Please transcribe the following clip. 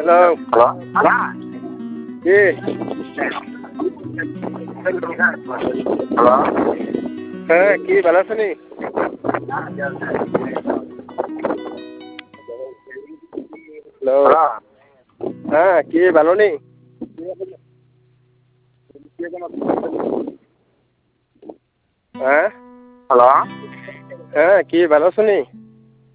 hello hello কি hello হ্যাঁ কি ভালো আছো নি হ্যালো হ্যালো হ্যাঁ কি ভালো নি হ্যাঁ হ্যালো হ্যাঁ কি ভালো আছো নি